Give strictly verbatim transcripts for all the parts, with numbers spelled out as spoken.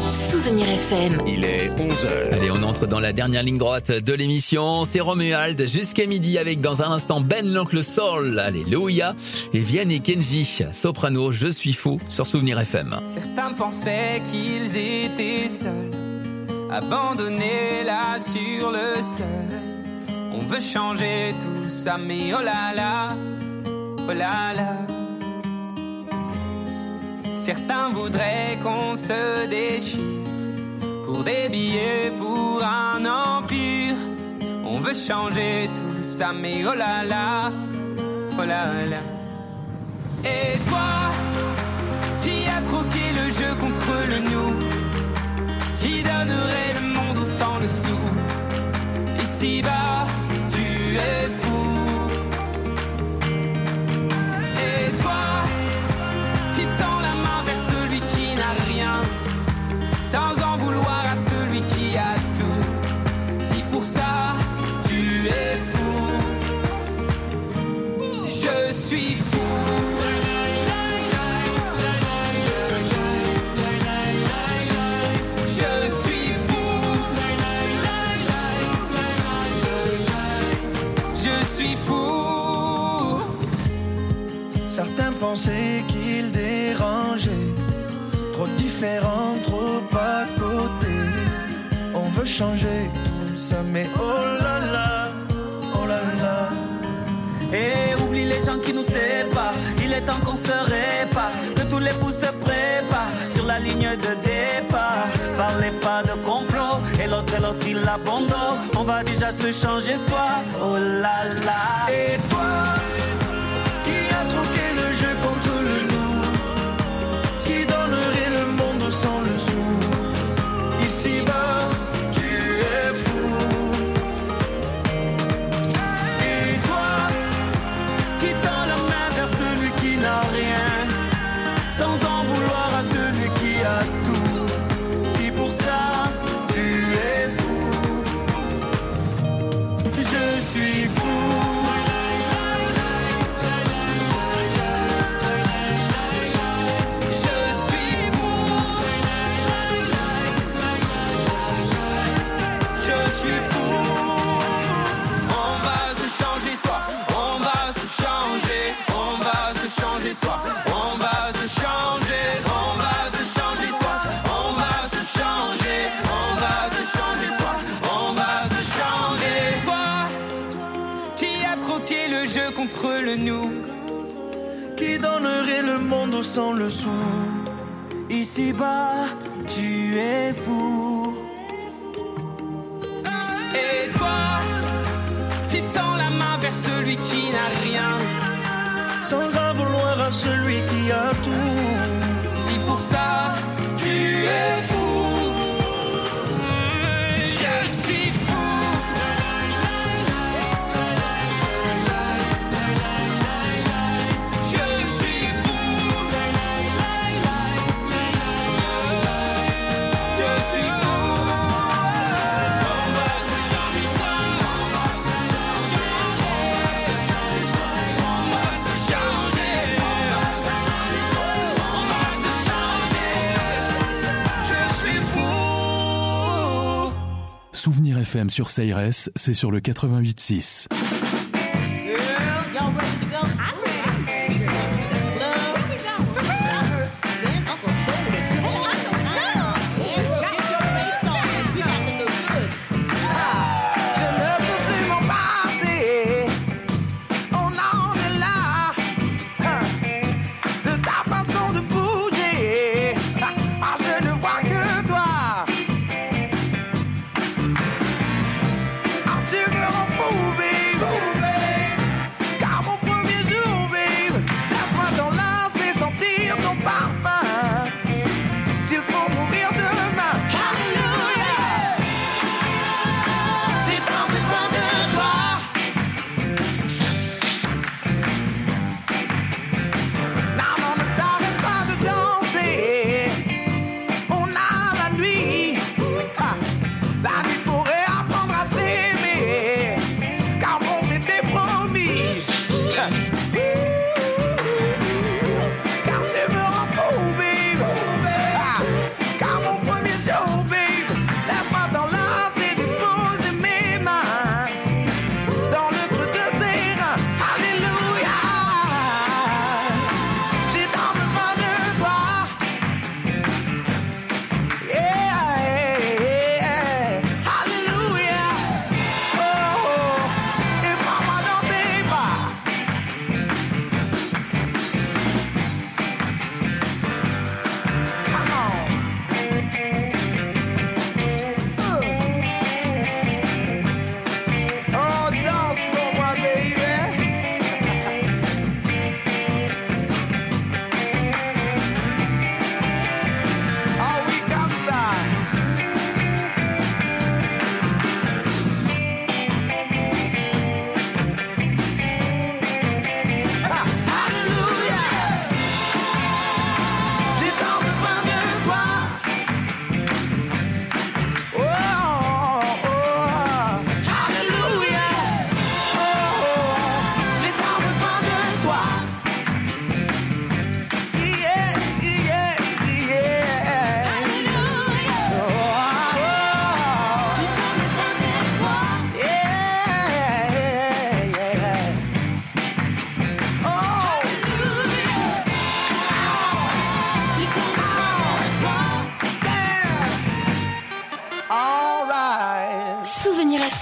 Souvenir F M. Il est onze heures. Allez, on entre dans la dernière ligne droite de l'émission. C'est Romuald jusqu'à midi avec dans un instant Ben l'Oncle Soul, Alléluia, et Vianney et Kenji, soprano, Je suis fou sur Souvenir F M. Certains pensaient qu'ils étaient seuls, abandonnés là sur le sol. On veut changer tout ça, mais oh là là, oh là là. Certains voudraient qu'on se déchire pour des billets, pour un empire. On veut changer tout ça, mais oh là là, oh là là. Et toi, qui a troqué le jeu contre le nous, qui donnerait le monde au sang le sou. Ici-bas, tu es fou. Et toi, qui tend la main vers celui qui n'a rien, sans en vouloir à celui qui a tout. Si pour ça, tu es fou, je suis fou. Certains pensaient qu'ils dérangeaient, trop différents, trop à côté. On veut changer tout ça, mais oh là là, oh là là. Et oublie les gens qui nous séparent, il est temps qu'on se répare, que tous les fous se préparent sur la ligne de départ. Parlez pas de complot, et l'autre et l'autre il abandonne. On va déjà se changer soi, oh là là. Et toi, qui a troqué le jeu contre le nous, qui donnerait le monde sans le sou. Ici-bas, tu es fou. Et toi, qui tend la main vers celui qui n'a rien, sans en vouloir à celui qui a tout. Si pour ça, tu es fou, je suis fou. Contre le nous, qui donnerait le monde sans le sou. Ici-bas, tu es fou. Et toi, qui tends la main vers celui qui n'a rien, sans en vouloir à celui qui a tout. Si pour ça, tu es fou, je suis fou. Souvenir F M sur Seyres, c'est sur le quatre-vingt-huit six. Baby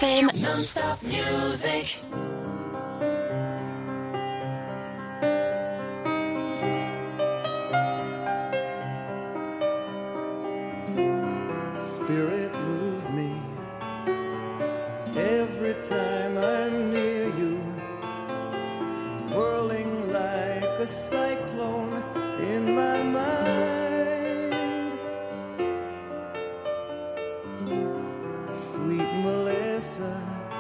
M. Non-stop music. Spirit move me every time I'm near you, whirling like a cyclone in my mind. Sweet Melissa,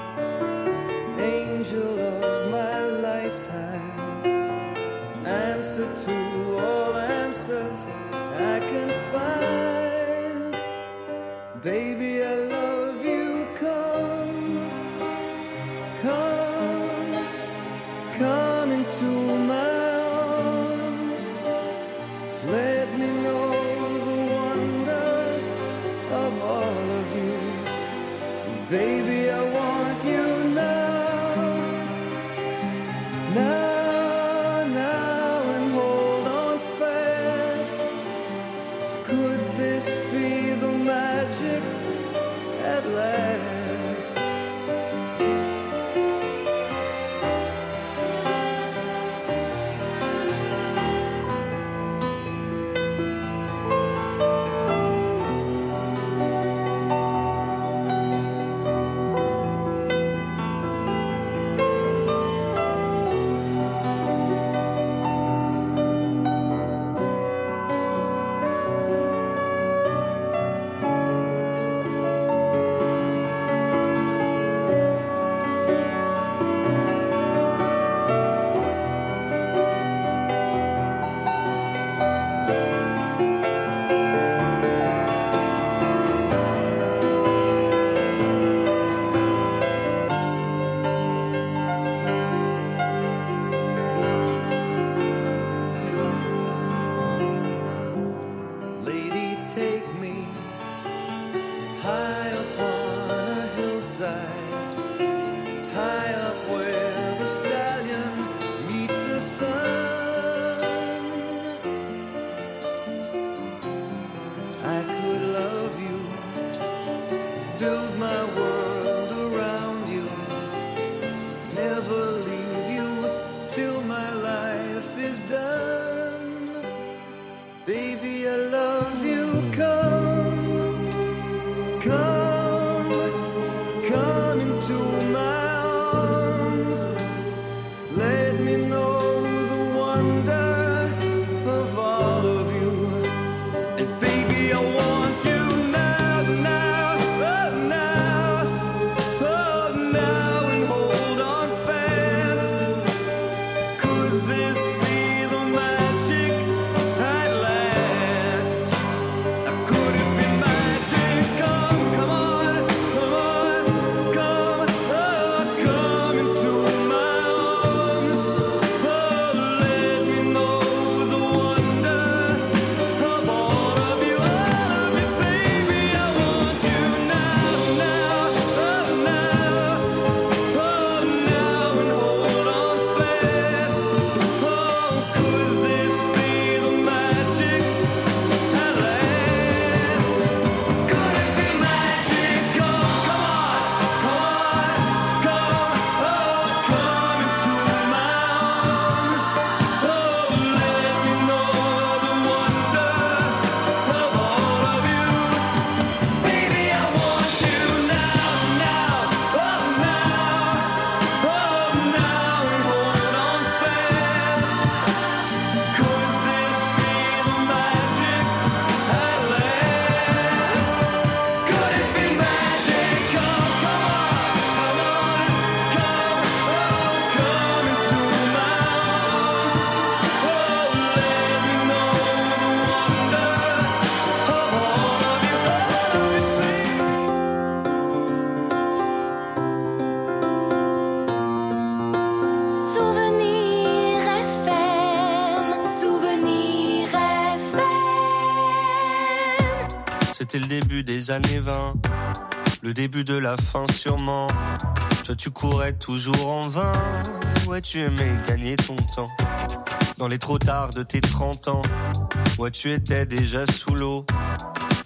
angel of my lifetime, answer to all answers I can find. Baby, I love you, come, come, come into my arms. Let me know the wonder of all of you. Baby, I want you now, now, now, and hold on fast. Could this be the magic at last? Lady, take me high upon a hillside, high up where the stallion meets the sun. I could love you, build my world around you, never leave you till my life is done. Baby, I love you, come, come, come into my arms. Let me know the wonder of all of you. And baby, I want you now, now, oh now, oh now, and hold on fast. Could this be the magic at last? Could it be magic? Come, come on, come on, come, oh, come into my arms. Oh, let me know the wonder of all of you, all of you, baby. I want you now, now, oh now, oh now, and hold on fast. Oh, could this be the magic at last? Could it be magic? Come, come on, come on, come, oh, come into my arms. Oh, let me know the wonder of all of you. Baby, I want you now, now, oh now, oh now, and hold on fast. Could this be the magic at last? Could it be magic? Come, come on, come on, come, oh, come into my arms. Oh, let me know the wonder of all of you, all of you, baby. Souvenir F M, Souvenir F M. C'était le début des années vingt, le début de la fin sûrement. Toi tu courais toujours en vain, ouais tu aimais gagner ton temps. Dans les trop tard de tes trente ans, ouais tu étais déjà sous l'eau.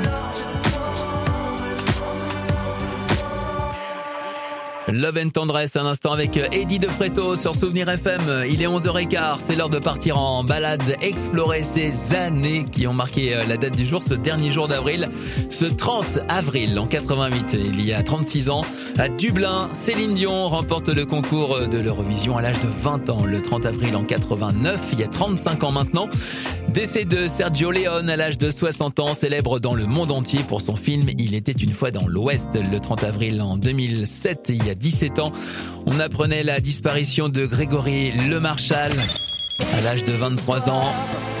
Love and Tendresse, un instant avec Eddie De Pretto sur Souvenir F M. Il est onze heures quinze, c'est l'heure de partir en balade, explorer ces années qui ont marqué la date du jour, ce dernier jour d'avril, ce trente avril en quatre-vingt-huit, il y a trente-six ans, à Dublin, Céline Dion remporte le concours de l'Eurovision à l'âge de vingt ans, le trente avril en quatre-vingt-neuf, il y a trente-cinq ans maintenant. Décès de Sergio Leone à l'âge de soixante ans, célèbre dans le monde entier pour son film Il était une fois dans l'Ouest, le trente avril en deux mille sept, il y a dix-sept ans. On apprenait la disparition de Grégory Le Marchal à l'âge de vingt-trois ans.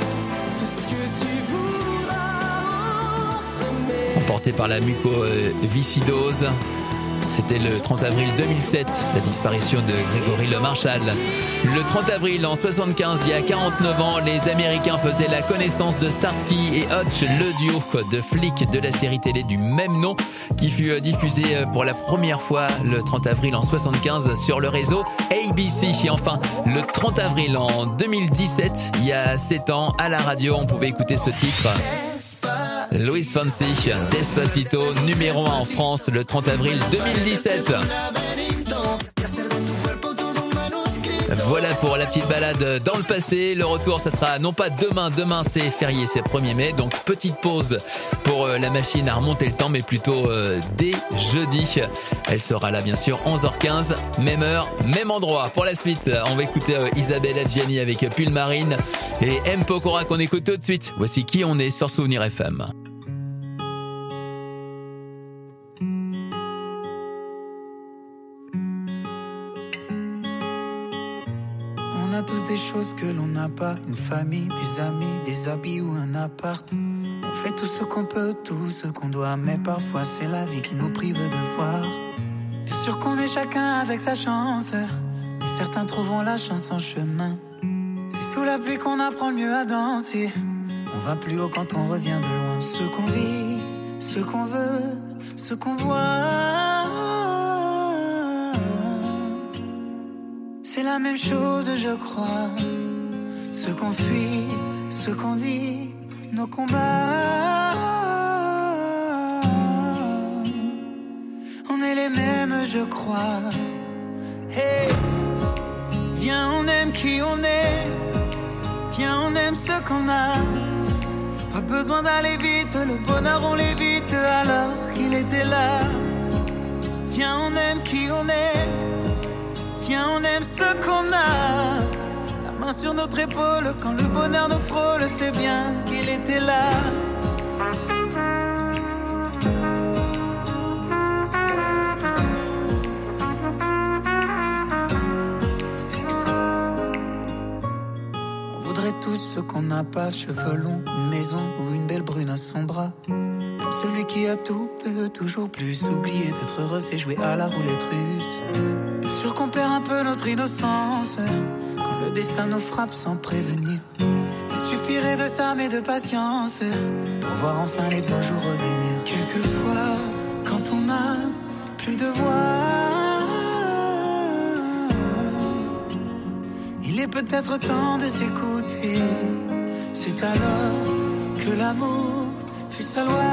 Emporté par la mucoviscidose. C'était le trente avril deux mille sept, la disparition de Grégory Le Marchal. Le trente avril en soixante-quinze, il y a quarante-neuf ans, les Américains faisaient la connaissance de Starsky et Hutch, le duo de flics de la série télé du même nom, qui fut diffusé pour la première fois le trente avril en soixante-quinze sur le réseau A B C. Et enfin, le trente avril en deux mille dix-sept, il y a sept ans, à la radio, on pouvait écouter ce titre. Luis Fonsi, Despacito, numéro un en France le trente avril deux mille dix-sept. Voilà pour la petite balade dans le passé. Le retour, ça sera non pas demain, demain c'est férié, c'est premier mai, donc petite pause pour la machine à remonter le temps, mais plutôt euh, dès jeudi. Elle sera là bien sûr onze heures quinze, même heure, même endroit. Pour la suite, on va écouter euh, Isabelle Adjani avec Pull Marine et M. Pokora qu'on écoute tout de suite. Voici Qui on est sur Souvenir F M. On a tous des choses que l'on n'a pas, une famille, des amis, des habits ou un appart. On fait tout ce qu'on peut, tout ce qu'on doit, mais parfois c'est la vie qui nous prive de voir. Bien sûr qu'on est chacun avec sa chance, mais certains trouveront la chance en chemin. C'est sous la pluie qu'on apprend le mieux à danser. On va plus haut quand on revient de loin. Ce qu'on vit, qu'on veut, ce qu'on voit. C'est la même chose, je crois. Ce qu'on fuit, ce qu'on dit, nos combats. On est les mêmes, je crois. Hey, viens, on aime qui on est. Viens, on aime ce qu'on a. Pas besoin d'aller vite, le bonheur on l'évite alors qu'il était là. Viens, on aime qui on est. Viens, on aime ce qu'on a. La main sur notre épaule, quand le bonheur nous frôle, c'est bien qu'il était là. On voudrait tous ce qu'on n'a pas, cheveux longs, une maison ou une belle brune à son bras. Comme celui qui a tout peut toujours plus. Oublier d'être heureux, c'est jouer à la roulette russe. Bien sûr qu'on perd un peu notre innocence quand le destin nous frappe sans prévenir. Il suffirait de ça mais de patience pour voir enfin les beaux jours revenir. Quelquefois, quand on n'a plus de voix, il est peut-être temps de s'écouter. C'est alors que l'amour fait sa loi.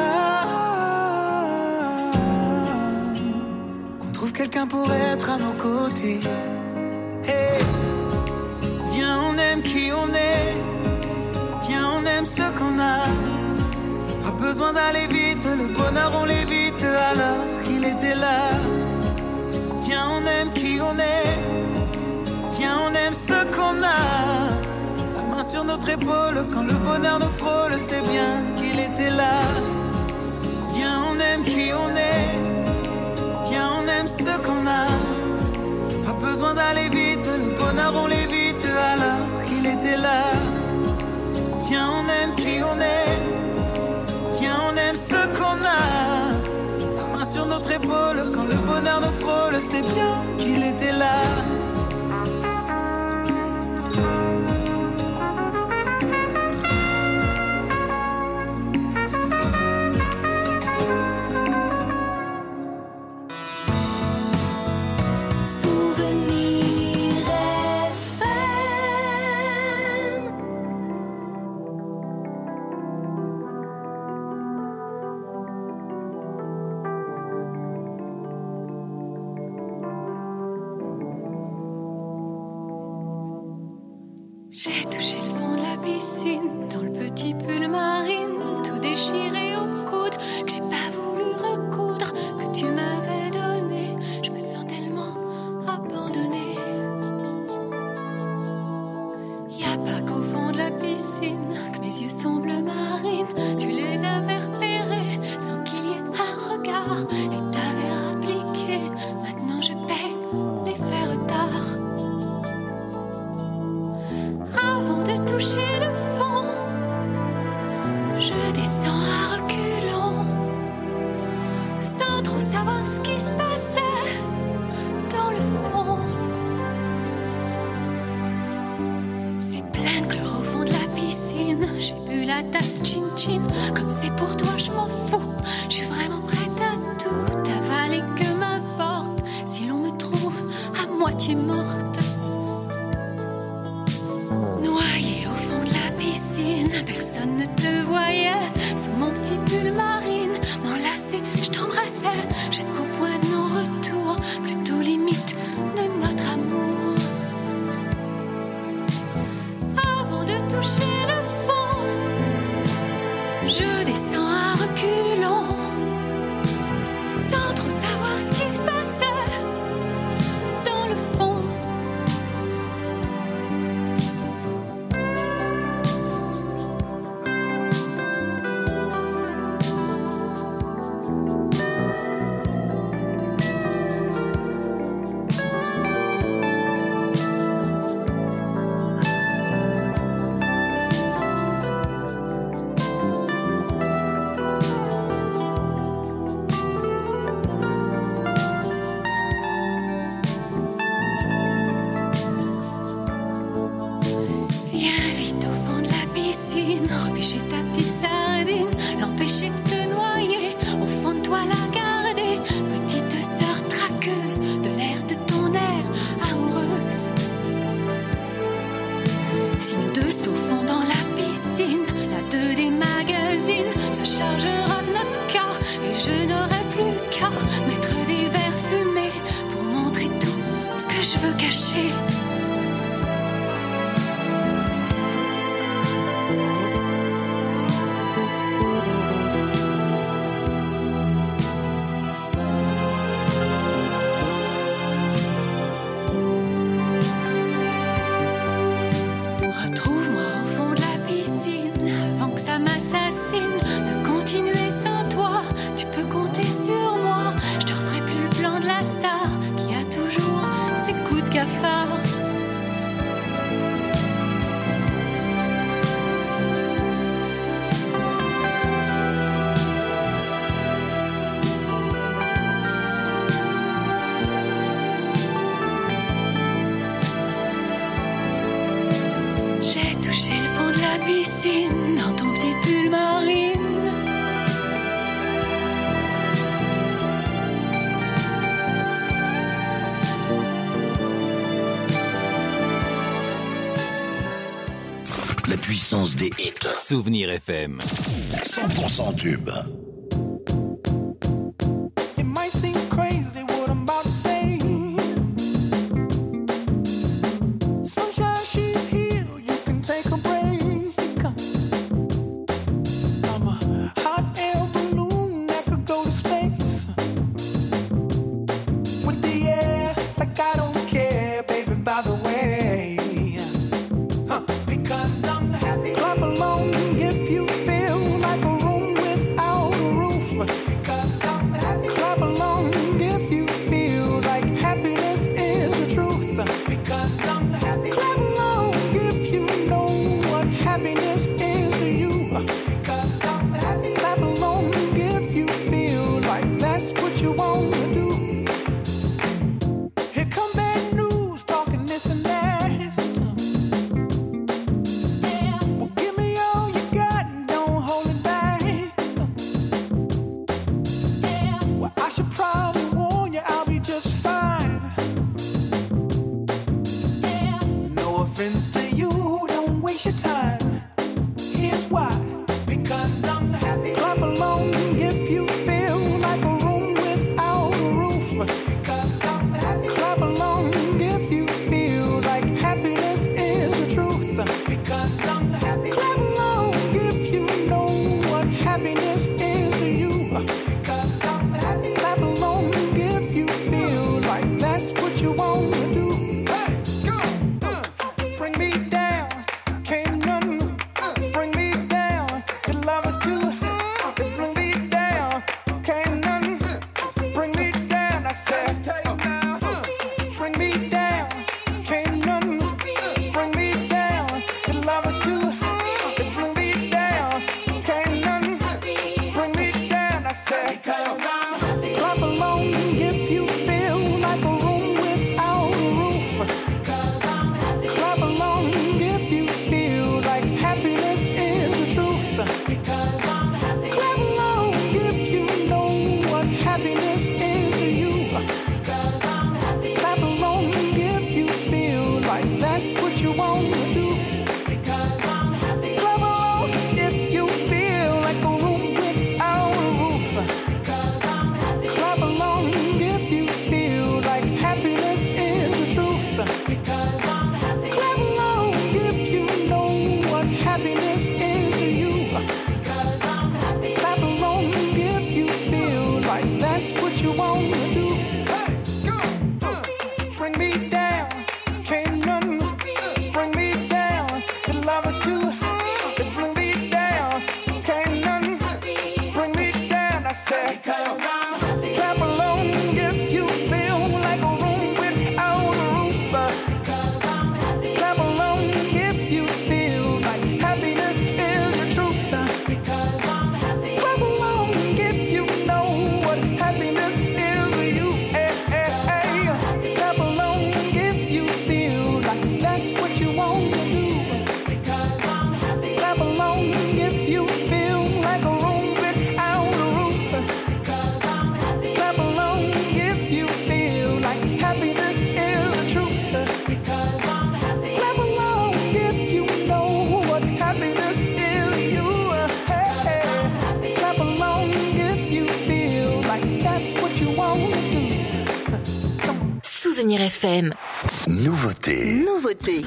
Qu'on trouve quelqu'un pour être à nos côtés. Hey, viens, on aime qui on est. Viens, on aime ce qu'on a. Pas besoin d'aller vite, le bonheur on l'évite alors qu'il était là. Viens, on aime qui on est. Viens, on aime ce qu'on a. La main sur notre épaule, quand le bonheur nous frôle, c'est bien qu'il était là. Viens, on aime qui on est. Viens, on aime ce qu'on a. Pas besoin d'aller vite, le bonheur on l'évite alors qu'il était là. Viens, on aime qui on est. Viens, on aime ce qu'on a. La main sur notre épaule, quand le bonheur nous frôle, c'est bien qu'il était là. J'ai touché le fond de la piscine, dans le petit pull marine, tout déchiré au coude, que j'ai pas voulu recoudre, que tu m'avais donné. Je me sens tellement abandonnée. Y a pas qu'au fond de la piscine que mes yeux sont bleu marine. Tu les avais repérés sans qu'il y ait un regard et t'avais appliqué. Maintenant je paie les faits retard. Avant de toucher le fond, je descends à reculons, sans trop savoir ce qui se passait dans le fond. C'est plein de chlore au fond de la piscine. J'ai bu la tasse chin-chin. Comme c'est pour toi, je m'en fous. Je suis vraiment prête à tout avaler, que m'importe si l'on me trouve à moitié morte. Noyée au fond de la piscine, personne ne te voyait. Sous mon petit pull marine, m'enlacer, je t'embrassais jusqu'au point de non-retour, plutôt limite de notre amour. Avant de toucher le fond, je descends à reculons, sans trop savoir ce qui se passait dans le fond. cacher. Retrouve-moi au fond de la piscine avant que ça m'assassine. De continuer sans toi, tu peux compter sur moi. Je te referai plus le plan de la star qui a toujours ses coups de cafard. J'ai touché le fond de la piscine dans ton petit pull marine. La puissance des hits. Souvenir F M. cent pour cent tube. It might seem crazy what I'm about to say. Sunshine, she's here, you can take a break. I'm a hot air balloon that could go to space. With the air, like I don't care, baby, by the way. Huh, because I'm happy. Clap along if you feel like a room without a roof. Because I'm happy. Clap along if you feel like happiness is the truth. Because I'm happy. Clap along if you know what happiness is to you. Because I'm happy. Clap along if you feel like that's what you want to do. Here come bad news, talking this and that. Well, give me all you got and don't hold it back. Well, I should probably warn you, I'll be just fine. No offense to you, don't waste your time. Here's why. Because I'm happy. Clap along if you feel like a room without a roof. Because I'm happy. Clap along if you feel like happiness is the truth. Because I'm happy. Clap along if you know what happiness is to you. Because I'm happy. Clap along if you feel like that's what you want to do. Hey, go, uh, bring me down, can't none bring me down. Your love is too hot, bring me down, can't none bring me down. I said, bring me down, can't none bring me down. Your love is too hot, bring me down, can't none bring me down. I said, because I'm happy. Clap along if you feel like a room without a roof. Because I'm happy. Clap along if you feel like happiness is the truth. Because I'm happy. Clap along if you know what happiness is to you. Because I'm happy. Clap along if you feel like that's what you want to do. Because I'm happy. Clap along if you feel like a room without a roof. Because I'm happy. Clap along if you feel like happiness is the truth. Because I'm happy. Clap along if you know what happiness is to you. Because I'm happy. Clap along if you feel like that's what you want to do. Hey, go, uh, bring me down, can't none bring me down. Your love is too hot, bring me down, can't none bring me down. I said, because I'm happy. Clap along if you feel like a room without a roof. Because I'm happy. Clap along if you feel like happiness is the truth. Because I'm happy. Clap along if you know what happiness is to you. Hey, hey, hey. Clap along if you feel like that's what you want to do. Because I'm happy. Clap along if you feel like a room without a roof. Because I'm happy. Clap along if you feel like happiness is the truth. Because I'm happy. Clap along if you know what happiness is to you. Hey, hey. Clap along if you feel like that's what you want to do. Souvenir F M. Nouveauté. Nouveauté.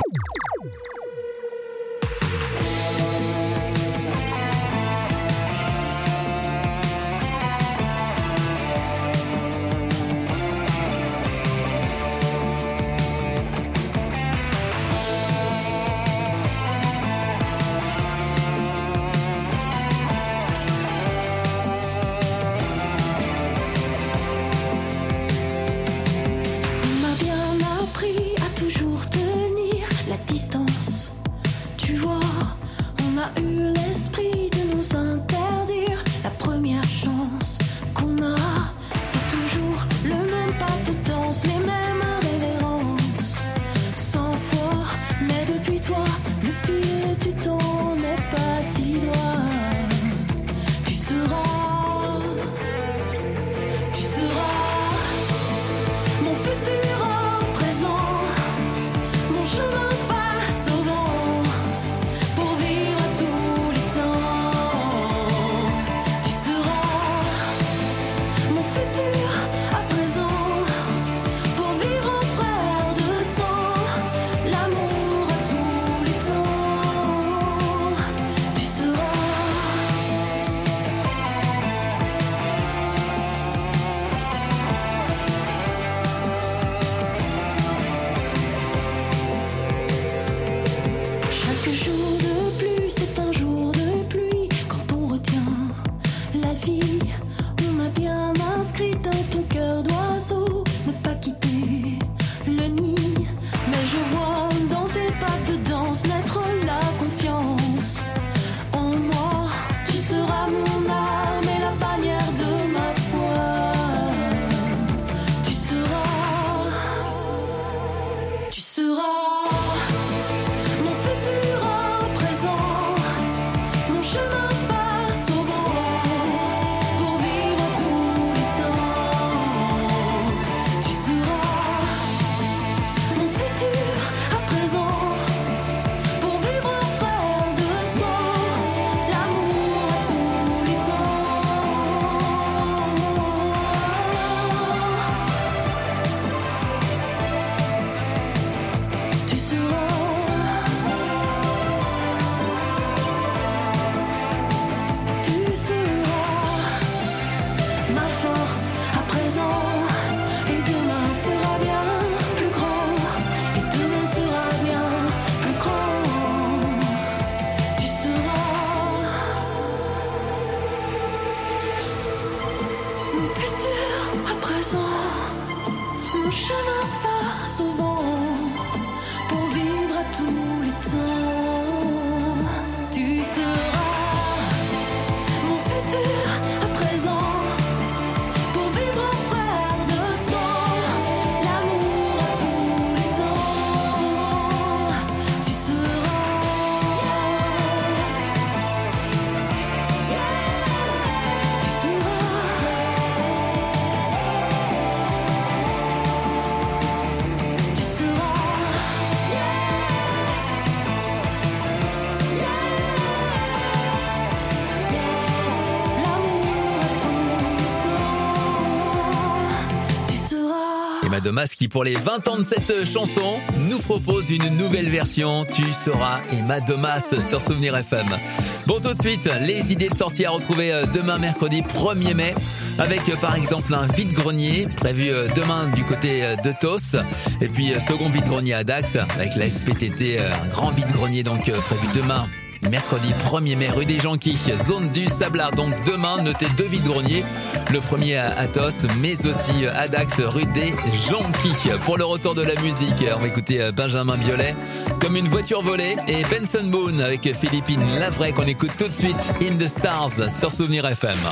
Domas qui pour les vingt ans de cette chanson nous propose une nouvelle version, Tu seras, Emma Domas sur Souvenir F M. Bon, tout de suite, les idées de sortie à retrouver demain mercredi premier mai avec par exemple un vide-grenier prévu demain du côté de Tos et puis second vide-grenier à Dax avec la S P T T, un grand vide-grenier donc prévu demain mercredi premier mai, rue des Jonquilles, zone du Sablard. Donc demain, notez deux vide-greniers. Le premier à Athos, mais aussi à Dax, rue des Jonquilles. Pour le retour de la musique, on va écouter Benjamin Biolay, Comme une voiture volée, et Benson Boone avec Philippine Lavray qu'on écoute tout de suite, In the Stars sur Souvenir F M.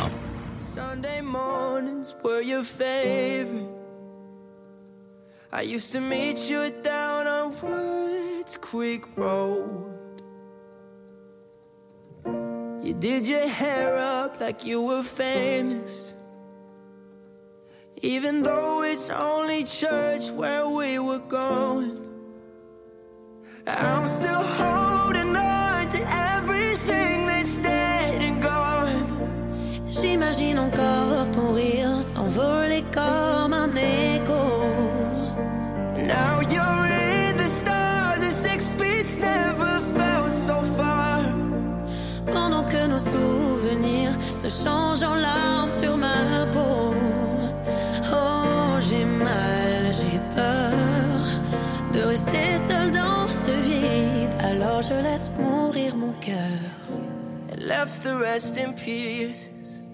Sunday mornings were your favorite. I used to meet you down on Woods Creek Road. You did your hair up like you were famous, even though it's only church where we were going. I'm still holding on to everything that's dead and gone. J'imagine encore ton rire s'envoler comme un écho. Now you're left the rest in pieces.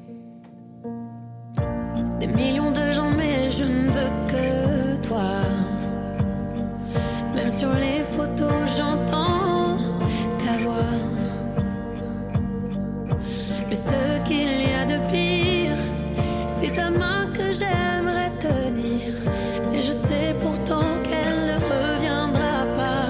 Des millions de gens, mais je ne veux que toi. Même sur les photos, j'entends ta voix. Mais ce qu'il y a de pire, c'est ta main que j'aimerais tenir. Mais je sais pourtant qu'elle ne reviendra pas.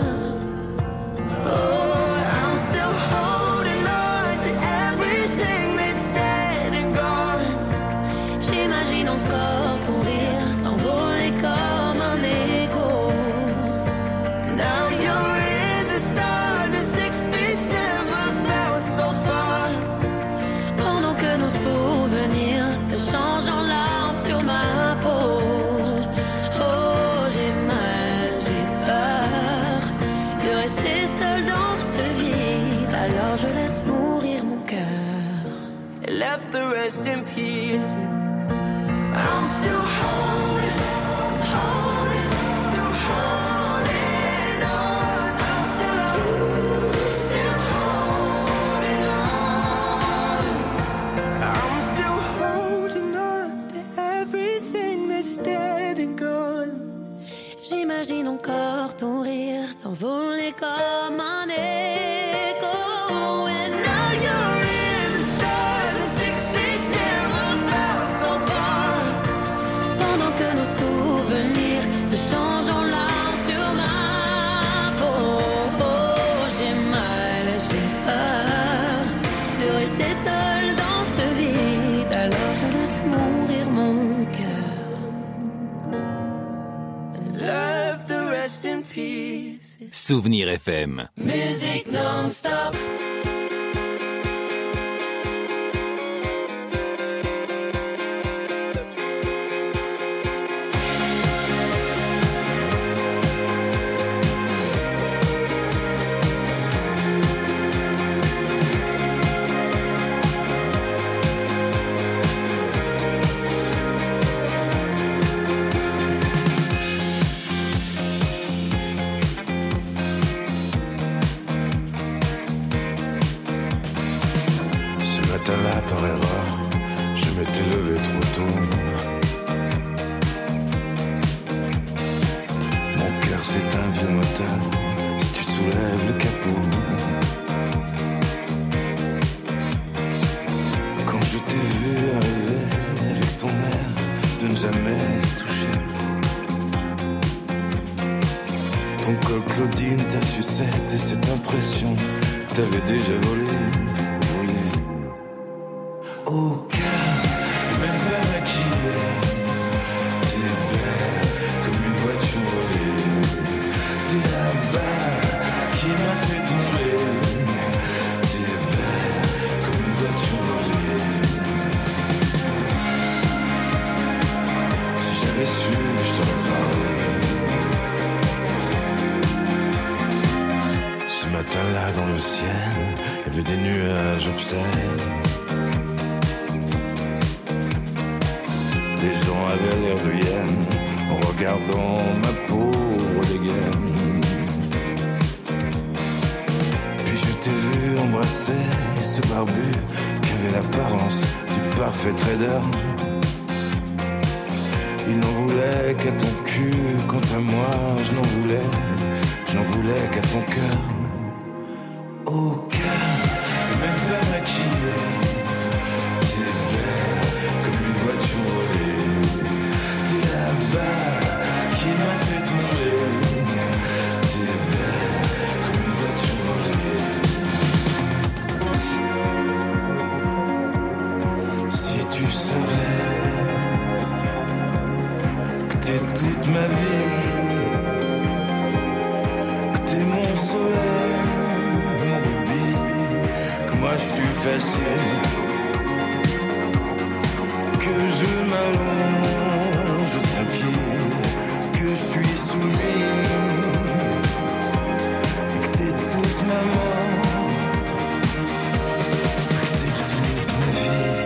Oh, I'm still holding on to everything that's dead and gone. J'imagine encore ton rire s'envoler comme un écho. Now you're in the stars and six feet never felt so far. Pendant que nos souvenirs se changent en larmes sur ma peau. Oh, j'ai mal, j'ai peur de rester seule dans ce vide. Alors je laisse mourir mon cœur. Left the rest in peace. I'm still holding, holding, still holding on. I'm still, still holding on. I'm still holding on to everything that's dead and gone. J'imagine encore ton rire s'envoler comme un écho. And now you're in the stars and six feet never felt so far. Pendant que nos souvenirs se changent en larmes sur ma peau. Oh, j'ai mal, j'ai peur de rester seule dans ce vide. Alors je laisse mourir mon cœur. Left the rest in peace. Souvenir F M. Music non-stop. Là, par erreur, je m'étais levé trop tôt. Mon cœur c'est un vieux moteur, si tu soulèves le capot. Quand je t'ai vu arriver avec ton air de ne jamais y toucher, ton col Claudine, ta sucette et cette impression, t'avais déjà volé. Au cœur, même pas maquillée, t'es belle comme une voiture volée. T'es la balle qui m'a fait tomber. T'es belle comme une voiture volée. Si j'avais su, je t'aurais parlé. Ce matin-là dans le ciel, il y avait des nuages obscènes. Les gens avaient l'air de hyène en regardant ma pauvre dégaine. Puis je t'ai vu embrasser ce barbu qui avait l'apparence du parfait trader. Il n'en voulait qu'à ton cul, quant à moi je n'en voulais, je n'en voulais qu'à ton cœur. Au cœur, même pas maquillé, t'es belle comme une voiture volée. T'es la balle qui m'a fait tomber. T'es belle comme une voiture volée. Si tu savais que t'es toute ma vie, que t'es mon soleil, mon rubis, que moi je suis facile, que je m'allonge tranquille, que je suis soumis, que t'es toute ma mort, que t'es toute ma vie.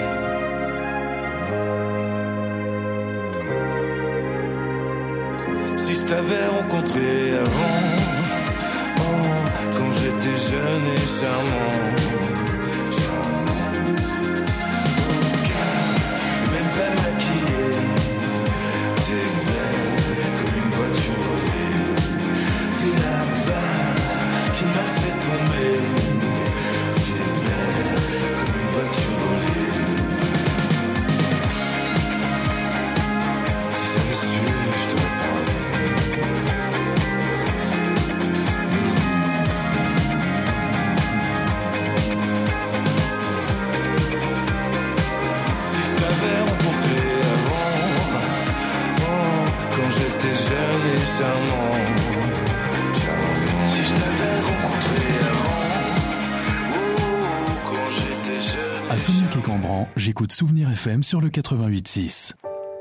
Si je t'avais rencontré avant, oh, quand j'étais jeune et charmant, charmant. serment. Si je t'avais rencontré avant, oh, quand j'étais jeune. À Sonic et Cambran, j'écoute Souvenir F M sur le quatre-vingt-huit six.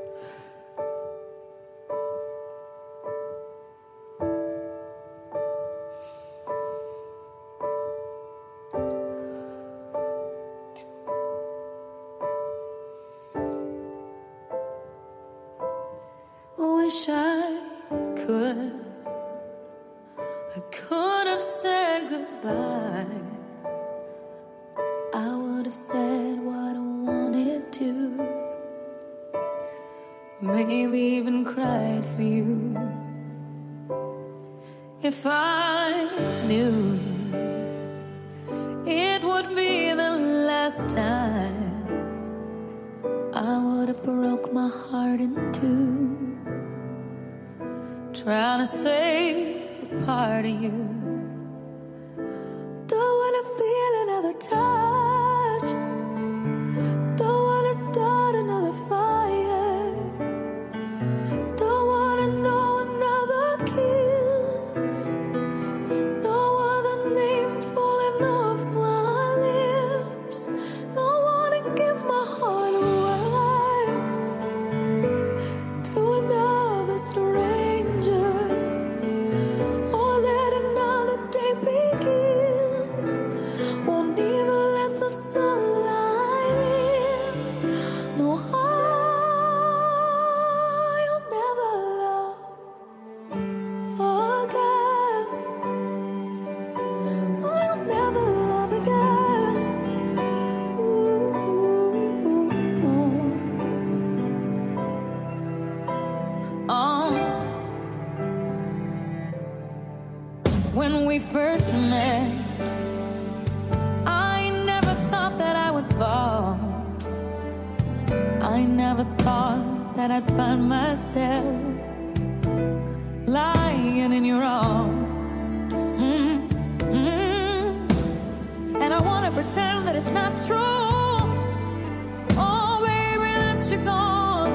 Wish I could, I could have said goodbye. I would have said what I wanted to, maybe even cried for you. If I knew it would be the last time, I would have broke my heart in two, trying to save a part of you. Don't wanna feel another touch, don't wanna start another fire, don't wanna know another kiss, no other name falling off my lips, don't wanna give my heart away to another stranger, or let another day begin, won't even let the sunlight in. No, I'll never love again, I'll never love again. Ooh. Oh. When we first met, I never thought that I would fall. I never thought that I'd find myself lying in your arms. Mm, mm. And I wanna pretend that it's not true. Oh, baby, that you're gone.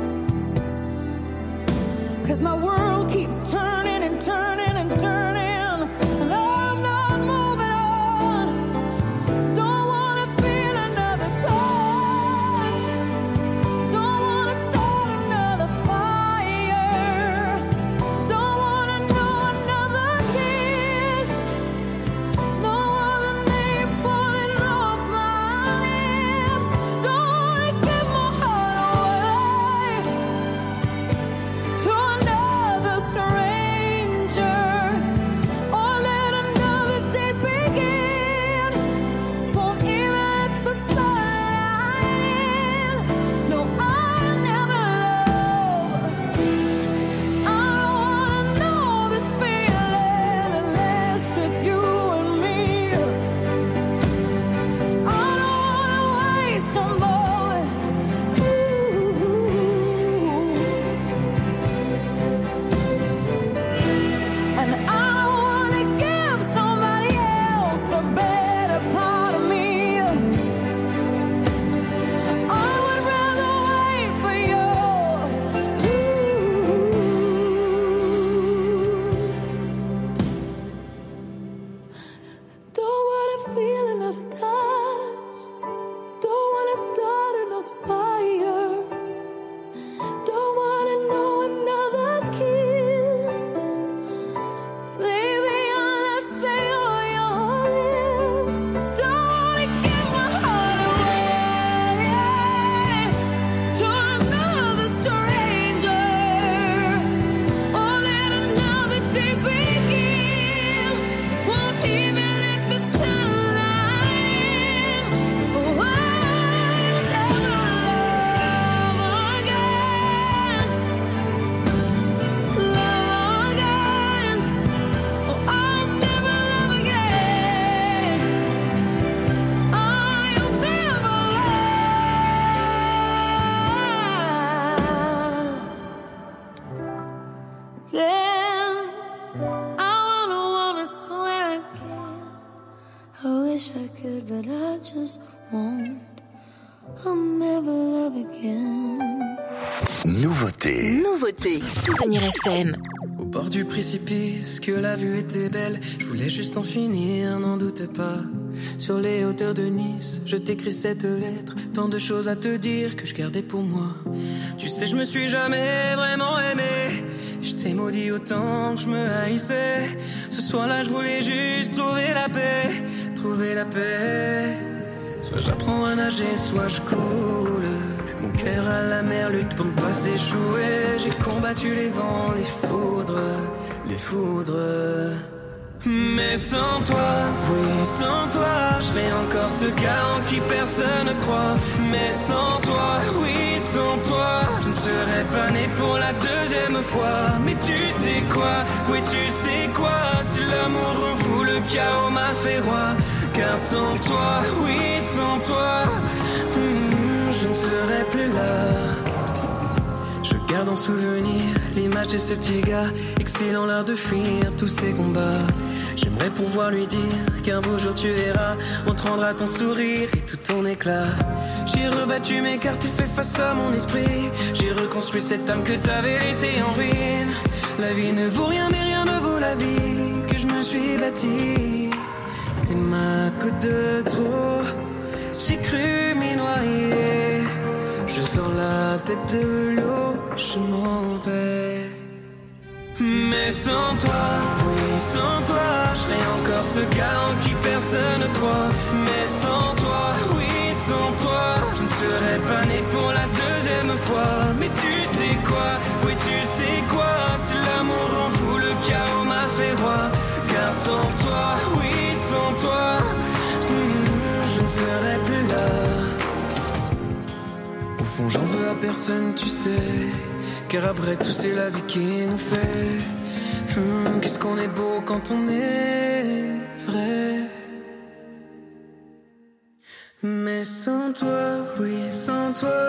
'Cause my world keeps turning and turning and turning, and I'm not moving on. Don't wanna feel another touch, don't wanna start another fire, don't wanna know another kiss, no other name falling off my lips, don't wanna give my heart away to another stranger, or let another day begin, won't even let the sunlight in. No, I'll never love, I don't wanna know this feeling unless it's you and me. I don't wanna waste a moment. Ooh. And I don't wanna give somebody else the better part of me. I would rather wait for you. Don't wanna feel another touch, don't wanna start another fire, don't wanna know another kiss, baby, unless they are your lips. Don't wanna give my heart away to another stranger, or let another day begin, won't even let the sunlight in. Oh, I'll never love again, love again. Oh, I'll never love again, I'll never love again. I wanna, wanna swear again. I wish I could, but I just won't. I'll never love again. Nouveauté. Nouveauté. Souvenir F M. bord du précipice, que la vue était belle. Je voulais juste en finir, n'en doute pas. Sur les hauteurs de Nice, je t'écris cette lettre. Tant de choses à te dire que je gardais pour moi. Tu sais, je me suis jamais vraiment aimé. Je t'ai maudit autant que je me haïssais. Ce soir-là, je voulais juste trouver la paix. Trouver la paix. Soit j'apprends à nager, soit je coule. Mon cœur à la mer lutte pour ne pas s'échouer. J'ai combattu les vents, les foudres, les foudres. Mais sans toi, oui, sans toi, je serais encore ce gars en qui personne ne croit. Mais sans toi, oui, sans toi, je ne serais pas né pour la deuxième fois. Mais tu sais quoi, oui, tu sais quoi, si l'amour rend fou, le chaos m'a fait roi. Car sans toi, oui, sans toi, hmm, je ne serais plus là. Je garde en souvenir l'image de ce petit gars, excellant l'art de fuir tous ces combats. J'aimerais pouvoir lui dire qu'un beau jour tu verras, on te rendra ton sourire et tout ton éclat. J'ai rebattu mes cartes et fait face à mon esprit. J'ai reconstruit cette âme que t'avais laissée en ruine. La vie ne vaut rien mais rien ne vaut la vie que je me suis bâtie. T'es ma goutte de trop, j'ai cru m'y noyer. Je sors la tête de l'eau, je m'en vais. Mais sans toi, oui, sans toi, je serais encore ce gars en qui personne ne croit. Mais sans toi, oui, sans toi, je ne serais pas né pour la deuxième fois. Mais tu sais quoi, oui, tu sais quoi, si l'amour rend fou, le chaos m'a fait roi. Car sans toi, oui, sans toi, hmm, je ne serais plus là. Au fond, j'en veux à personne, tu sais. Car après tout c'est la vie qui nous fait hum, qu'est-ce qu'on est beau quand on est vrai. Mais sans toi, oui sans toi.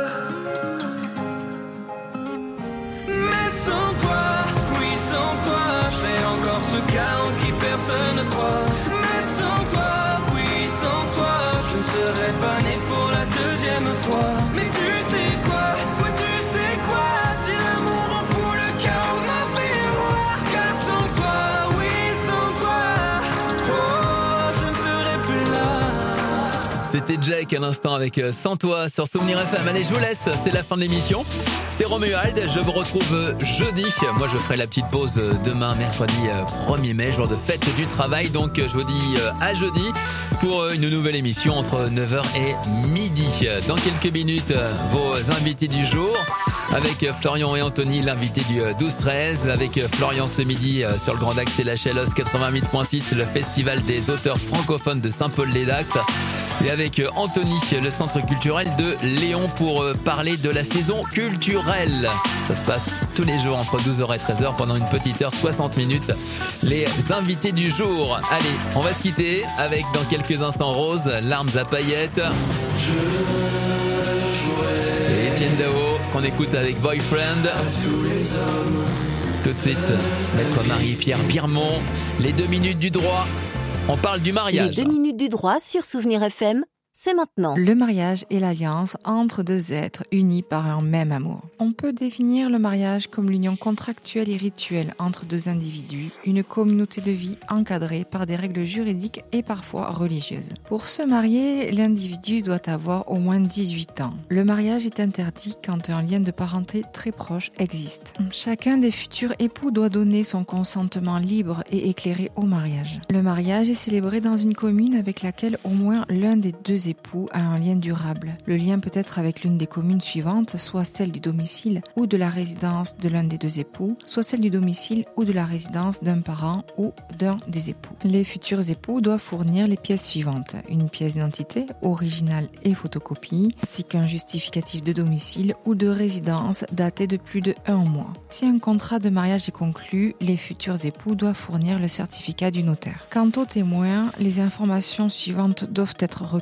Mais sans toi, oui sans toi, je serais encore ce gars en qui personne ne croit. Mais sans toi, oui sans toi, je ne serais pas né pour la deuxième fois. Mais tu sais quoi, oui tu sais quoi, si l'amour en fout, le chaos m'a fait roi. Car sans toi, oui sans toi, oh je ne serais plus là. C'était Jack à l'instant avec Sans toi sur Souvenir F M. Allez, je vous laisse, c'est la fin de l'émission. C'était Romuald, je vous retrouve jeudi. Moi je ferai la petite pause demain, mercredi premier mai, jour de fête du travail. Donc je vous dis à jeudi pour une nouvelle émission entre neuf heures et midi. Dans quelques minutes, vos invités du jour. Avec Florian et Anthony, l'invité du douze treize. Avec Florian ce midi sur le Grand Dax et la Chélos quatre-vingt-huit virgule six, le festival des auteurs francophones de Saint-Paul-les-Dax. Et avec Anthony, le centre culturel de Léon, pour parler de la saison culturelle. Ça se passe tous les jours entre douze heures et treize heures pendant une petite heure, soixante minutes. Les invités du jour. Allez, on va se quitter avec dans quelques instants Rose, Larmes à paillettes. Et Etienne Dao, qu'on écoute avec Boyfriend. Tout de suite, Maître Marie-Pierre Birmont, les deux minutes du droit. On parle du mariage. Les deux minutes du droit sur Souvenir F M. C'est maintenant. Le mariage est l'alliance entre deux êtres unis par un même amour. On peut définir le mariage comme l'union contractuelle et rituelle entre deux individus, une communauté de vie encadrée par des règles juridiques et parfois religieuses. Pour se marier, l'individu doit avoir au moins dix-huit ans. Le mariage est interdit quand un lien de parenté très proche existe. Chacun des futurs époux doit donner son consentement libre et éclairé au mariage. Le mariage est célébré dans une commune avec laquelle au moins l'un des deux époux a un lien durable. Le lien peut être avec l'une des communes suivantes, soit celle du domicile ou de la résidence de l'un des deux époux, soit celle du domicile ou de la résidence d'un parent ou d'un des époux. Les futurs époux doivent fournir les pièces suivantes: une pièce d'identité, originale et photocopie, ainsi qu'un justificatif de domicile ou de résidence daté de plus de un mois. Si un contrat de mariage est conclu, les futurs époux doivent fournir le certificat du notaire. Quant aux témoins, les informations suivantes doivent être recueillies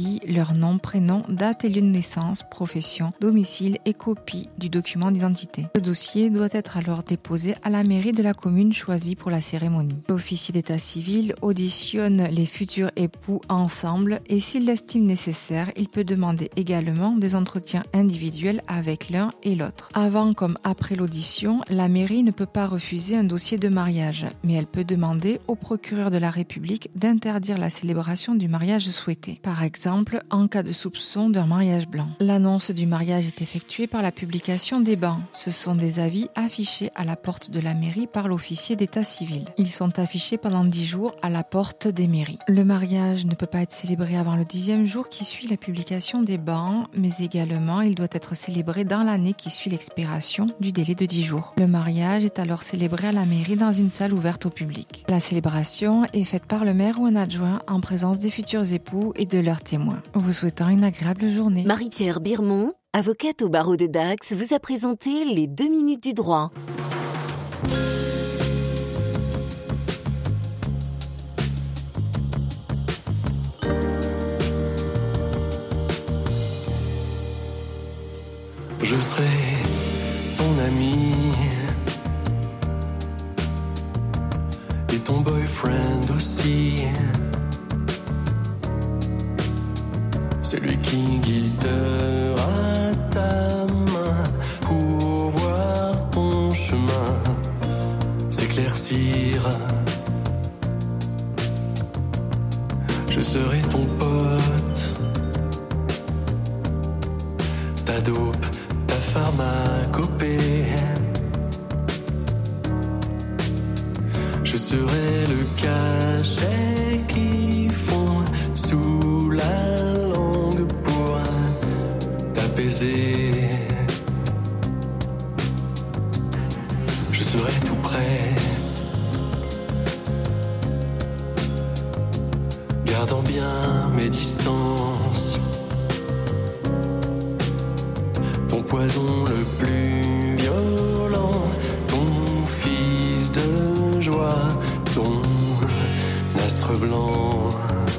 vie, leur nom, prénom, date et lieu de naissance, profession, domicile et copie du document d'identité. Le dossier doit être alors déposé à la mairie de la commune choisie pour la cérémonie. L'officier d'état civil auditionne les futurs époux ensemble et s'il l'estime nécessaire, il peut demander également des entretiens individuels avec l'un et l'autre. Avant comme après l'audition, la mairie ne peut pas refuser un dossier de mariage, mais elle peut demander au procureur de la République d'interdire la célébration du mariage souhaité. Par exemple, en cas de soupçon d'un mariage blanc. L'annonce du mariage est effectuée par la publication des bans. Ce sont des avis affichés à la porte de la mairie par l'officier d'état civil. Ils sont affichés pendant dix jours à la porte des mairies. Le mariage ne peut pas être célébré avant le dixième jour qui suit la publication des bans, mais également il doit être célébré dans l'année qui suit l'expiration du délai de dix jours. Le mariage est alors célébré à la mairie dans une salle ouverte au public. La célébration est faite par le maire ou un adjoint en présence des futurs époux et de leurs témoins. Vous souhaitant une agréable journée. Marie-Pierre Birmont, avocate au barreau de Dax, vous a présenté les deux minutes du droit. Je serai ton ami et ton boyfriend aussi, celui qui guidera ta main pour voir ton chemin s'éclaircir. Je serai ton pote, ta dope, ta pharmacopée. Je serai le cachet qui fond sous la langue pour t'apaiser. Je serai tout près, gardant bien mes distances. Ton poison le plus violent, ton fils de joie, ton astre blanc.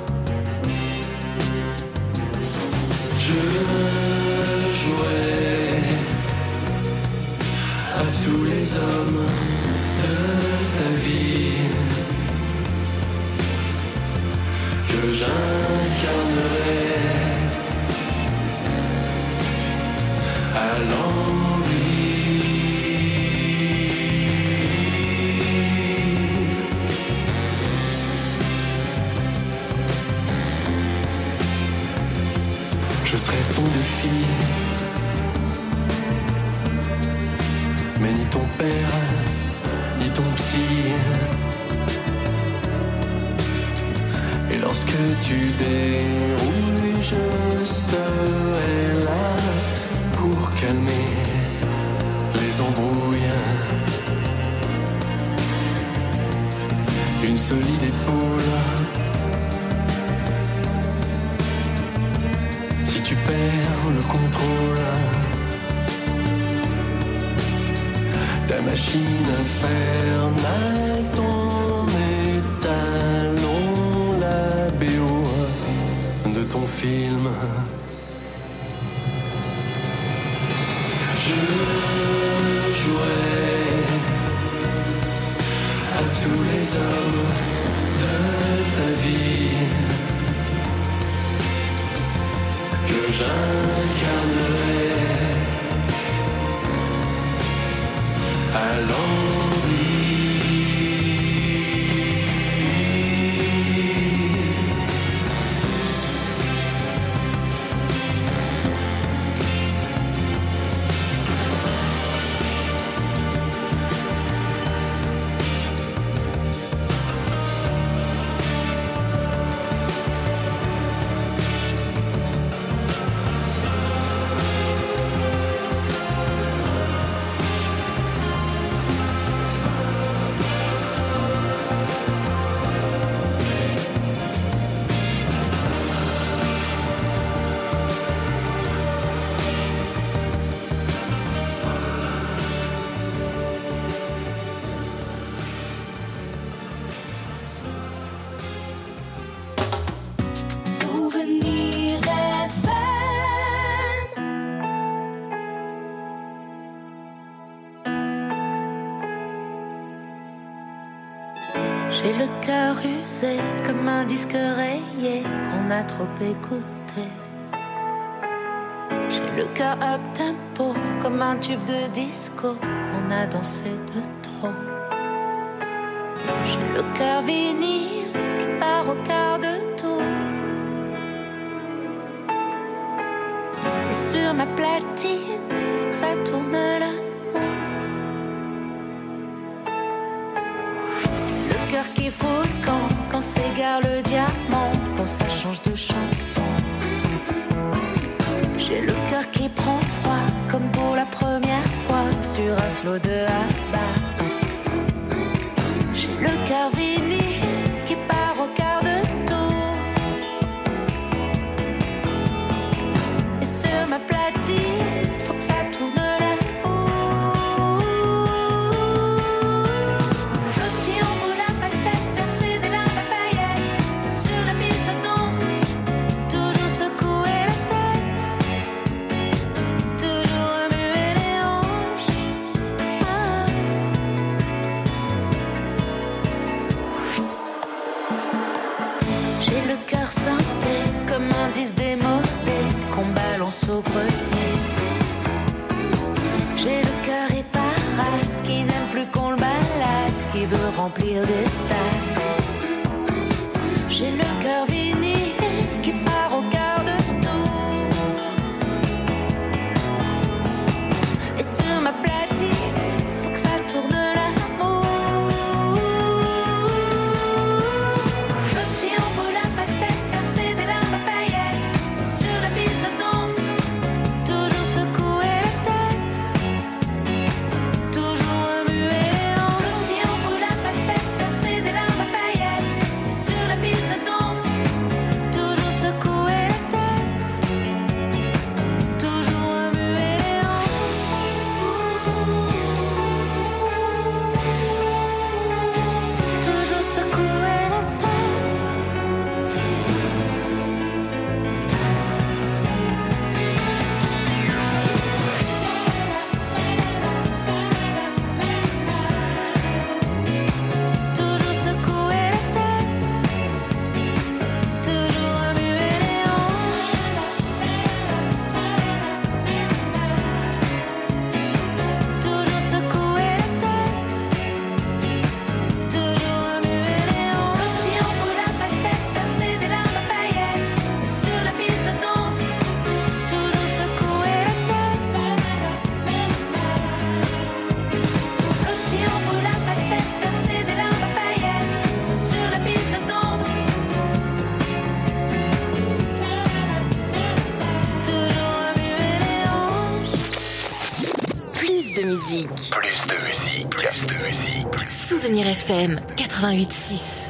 Je jouerai à tous les hommes de ta vie que j'incarnerai à l'envie. Je serai ton défi, mais ni ton père, ni ton psy. Et lorsque tu dérouilles, je serai là pour calmer les embrouilles. Une solide épaule. Si tu perds le contrôle, ta machine infernale, ton étalon, la B O de ton film. Je jouerai à tous les hommes de ta vie que j'incarnerai à l'envie. J'ai le cœur usé comme un disque rayé qu'on a trop écouté. J'ai le cœur up tempo comme un tube de disco qu'on a dansé de trop. J'ai le cœur vinyle qui part au quart de tour. Et sur ma platine, faut que ça tourne l'amour. Le cœur qui fout le camp quand s'égare le diamant, quand ça change de chanson. J'ai le cœur qui prend froid comme pour la première fois sur un slow de Abba. J'ai le cœur vinyle qui part au quart de tour. Et sur ma platine, faut que ça tourne l'amour. Petit en haut la facette, percé des larmes à paillettes. Sur la piste de danse, toujours secouer la tête. Toujours remuer les hanches. Ah. J'ai le cœur synthé comme un disque démodé qu'on balance au grenier. J'ai le cœur hit parade qui n'aime plus qu'on le balade, qui veut remplir des stades. J'ai le cœur vinyle qui part au quart de tour. Et sur ma platine, faut que ça tourne l'amour. Petit en bout la facette, percé des larmes à paillettes. Sur la piste de danse, toujours secouer la tête. Toujours remuer les hanches. Petit en bout la facette, percé des larmes à paillettes. Sur la piste de danse, toujours secouer la tête. Toujours remuer les hanches. Toujours secouer la tête. Toujours secouer la tête. Toujours remuer les hanches. Toujours secouer la tête. Toujours remuer les hanches. Petit en bout la facette, percé des larmes à paillettes. Sur la piste de danse, toujours secouer la tête. Petit en bout la facette, percé des larmes à paillettes. Sur la piste de danse, toujours remuer les hanches. Plus de musique. Plus de musique. Plus de musique. Souvenir F M quatre-vingt-huit six.